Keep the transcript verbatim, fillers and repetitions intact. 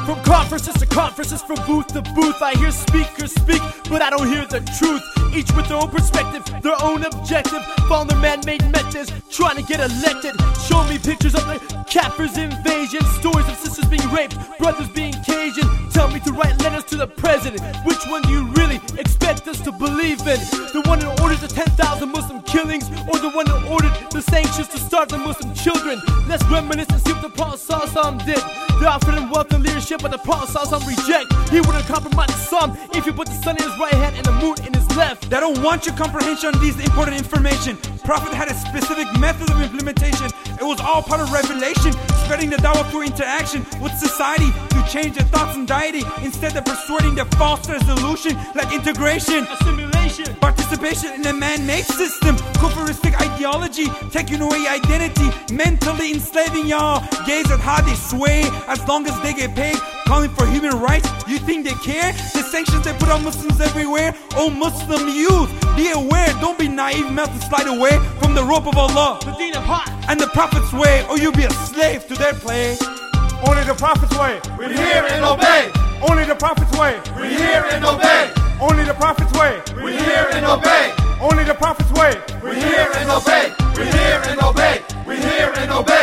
From conferences to conferences, from booth to booth, I hear speakers speak, but I don't hear the truth. Each with their own perspective, their own objective, found their man-made methods, trying to get elected. Show me pictures of the Kaffir's invasion, stories of sisters being raped, brothers being Cajun. Tell me to write letters to the president. Which one do you really expect us to believe in? The one that ordered the ten thousand Muslim killings, or the one that ordered the sanctions to starve the Muslim children? Let's reminisce and see what the Prophet Sallallahu did. They offered him wealth and leadership, but the Prophet Sallallahu reject. He wouldn't compromise the sun if he put the sun in his right hand and the moon in his left. They don't want your comprehension on these important information. Prophet had a specific method of implementation. It was all part of revelation, spreading the dawah through interaction with society to change their thoughts and deity, instead of persuading their false resolution like integration, assimilation, participation in a man-made system, kufristic ideology, taking away identity, mentally enslaving y'all. Gaze at how they sway as long as they get paid, calling for human rights. You think they care? The sanctions they put on Muslims everywhere. Oh Muslim youth, be aware, don't be naive enough to slide away from the rope of Allah, the deen of Haq, and the Prophet's way, or you'll be a slave to their play. Only the Prophet's way, we hear and obey. Only the Prophet's way, we hear and obey. Only the Prophet's way, we hear and obey. Only the Prophet's way, we hear and obey. We hear and obey. We hear and obey.